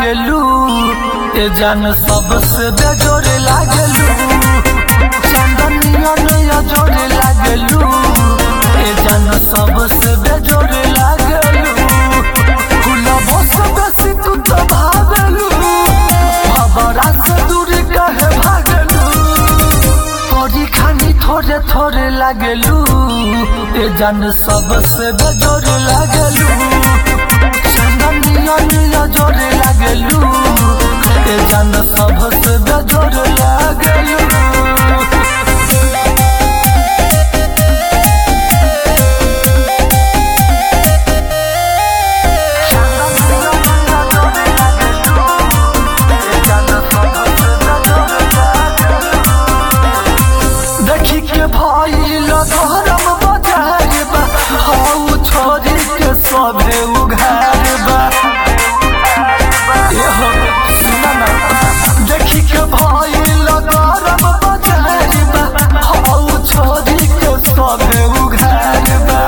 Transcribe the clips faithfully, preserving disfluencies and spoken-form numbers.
लागलू ए जान सबसे बेजोरे लागलू चंदनिया नया जोरे लागलू ए जान सबसे बेजोरे लागलू गुलाबों से बेसी तू तो भागलू भवरा से दूर कहे भागलू थोड़ी खानी थोड़े थोड़े लागलू ए जान सबसे बेजोरे लागलू चंदनिया नया जोरे लागलू ए जान सबसे बेजोरे लागलू देखी के भाई लगरम बजार बा हाउ छोरी के सभे उघार बा सुना ना देखी के भाई लगरम बजार बा हाउ छोरी के सभे उघार बा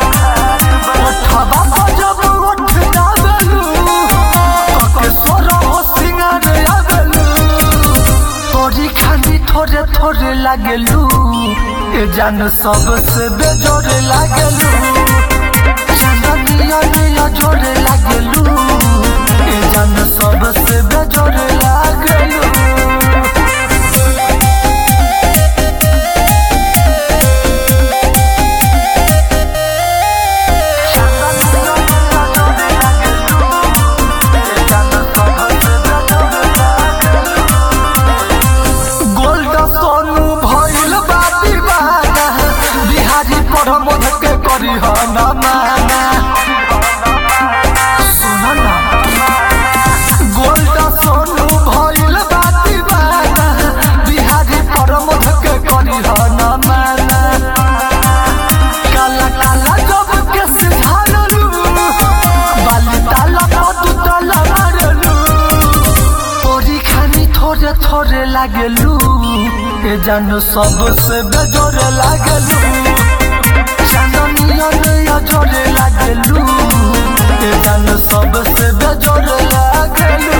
उठवा जब उठ जागलू कके सोरा हो सिंगार आगलू तोरी खानी थोड़े थोड़े लागलू ए जान सबसे बेजोरे लागलू चंदनिया नया जोरे लागलू ए जान सबसे बेजोरे लागलू प्रमोद के करी ना माना सुना ना गोल्ड सोनू भइल बाती बाना बिहारी प्रमोद के करी ना माना काला काला जब के सिधारलू बाली ताला तू ताला मारलू तोरी खानी थोड़े थोड़े लागलू ए जान सबसे बेजोरे लागलू चंदनिया नया जोरे लागलू ए जान सबसे बेजोरे लागलू।